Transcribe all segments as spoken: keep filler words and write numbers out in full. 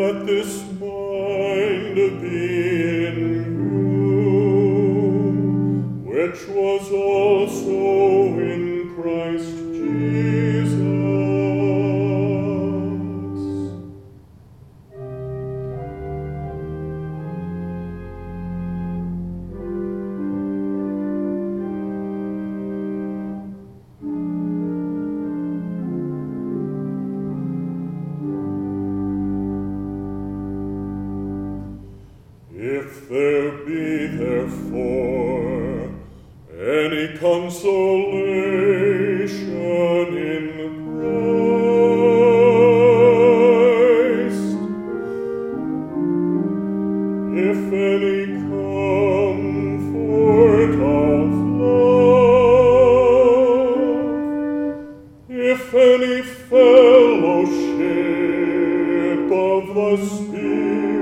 Let this mind be in you, which was also in Christ Jesus. If there be therefore any consolation in Christ, if any comfort of love, if any fellowship of the Spirit,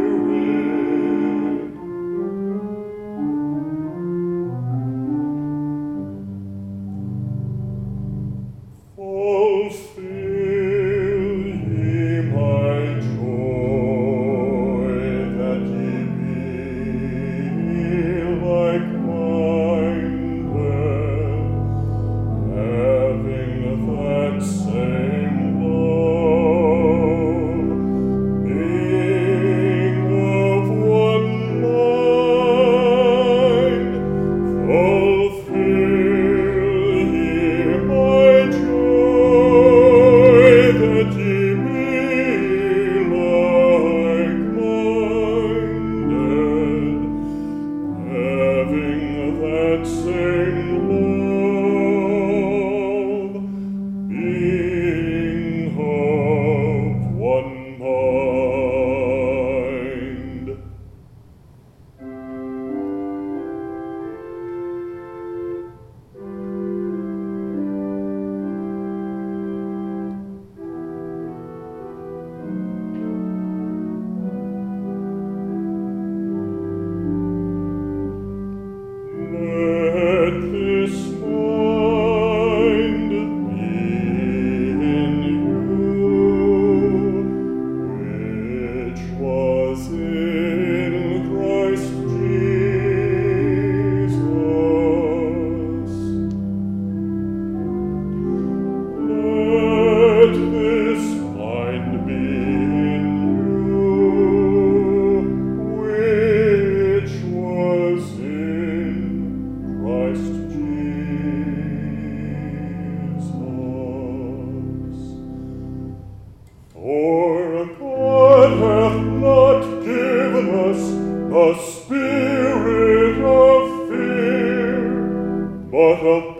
fulfill ye my joy, that ye be like-minded, having that same love, being of one mind. Fulfill ye my joy, that ye be like-minded, having that same love, being of one mind. Let this mind be in you, which was in Christ Jesus. Let this mind be in you, which was in Christ Jesus. For God hath not given us a spirit of fear, but of